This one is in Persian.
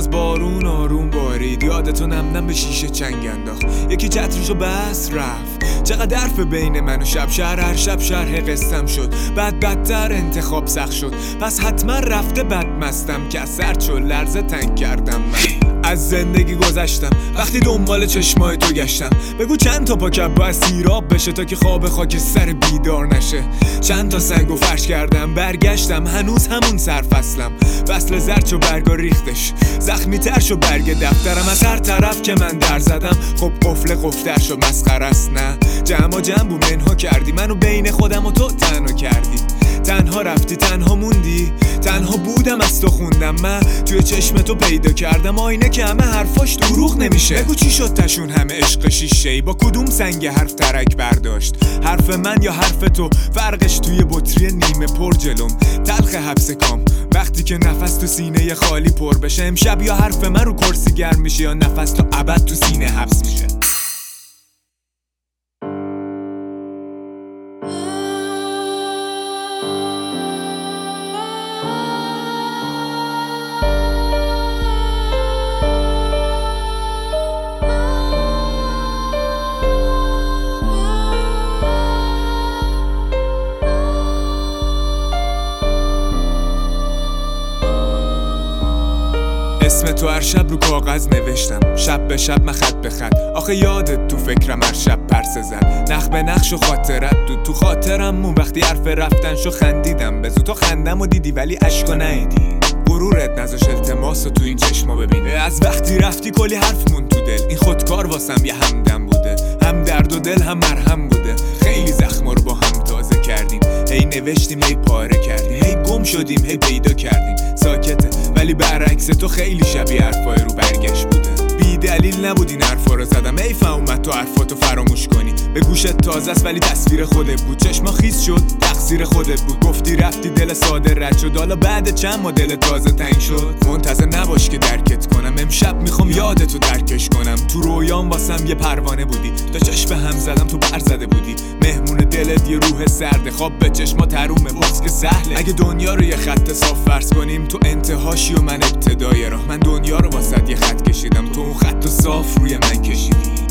بارون آروم بارید، یادتو نم نم به شیشه چنگ انداخت، یکی چترشو بس رفت. چقدر حرف بین من و شب شهر، هر شب شرح قصم شد، بعد بدتر انتخاب سخت شد، پس حتما رفته بد مستم که از سر چون لرزه تنگ کردم. من از زندگی گذشتم وقتی دنبال چشمای تو گشتم، بگو چند تا پاکت باید سیراب بشه تا که خواب خاک سر بیدار نشه. چند تا سنگو فرش کردم برگشتم، هنوز همون سرفصلم، فصل زرد شو برگا ریختش، زخمی تر شو برگ دفترم، از هر طرف که من در زدم خب قفل قفتر شو مسخره است. نه جمع بو منها کردی، منو بین خودم و تو تنها کردی، تنها رفتی تنها موندی، تنها بودم از تو خوندم، من توی چشم تو پیدا کردم آینه که همه حرفاش دروغ نمیشه. بگو چی شد تشون همه عشق شیشه‌ای، با کدوم سنگ حرف ترک برداشت، حرف من یا حرف تو؟ فرقش توی بطری نیمه پر جلوم، تلخ حبس کام وقتی که نفس تو سینه خالی پر بشه. امشب یا حرف من رو کرسی گرم میشه یا نفس تو ابد تو سینه حبس میشه. اسم تو هر شب رو کاغذ نوشتم، شب به شب من خط به خط، آخه یادت تو فکرم هر شب پرسه زد، نخ به نقش و خاطرت دود تو خاطرم اون وقتی حرف رفتن شو خندیدم، بزو تو خندم و دیدی ولی عشقو ندیدی، غرورت نذاش التماس تو این چشما ببینه، از وقتی رفتی کلی حرف مون تو دل، این خودکار واسم یه همدم بوده، هم درد و دل هم مرهم بوده، خیلی زخما رو با هم تازه کردیم، هی نوشتیم هی پاره کردیم، هی گم شدیم هی پیدا کردیم، ساکته ولی برعکس تو خیلی شبیه حرفای رو برگشت بوده، بی دلیل نبود این حرفا رو زدم، حیفم اومد تو حرفاتو فراموش کنی، به گوشت تازه است ولی تصویر خودت بود، چشما خیس شد تقصیر خودت بود، گفتی رفتی دل ساده رد شد، حالا بعد چند ماه دل تازه تنگ شد، منتظر نباش که درکت کنم، امشب میخوام یادتو درکش کنم، تو رویام واسم یه پروانه بودی، تا چشم هم زدم تو بر زده بودی، مهمون دلت یه روح سرده، خواب به چشما ترومه باز که سهله، اگه دنیا رو یه خط صاف فرض کنیم تو انتهاشی و من ابتدای راه، من دنیا رو واسه یه خط کشیدم، تو اون خط صاف روی من کشیدی.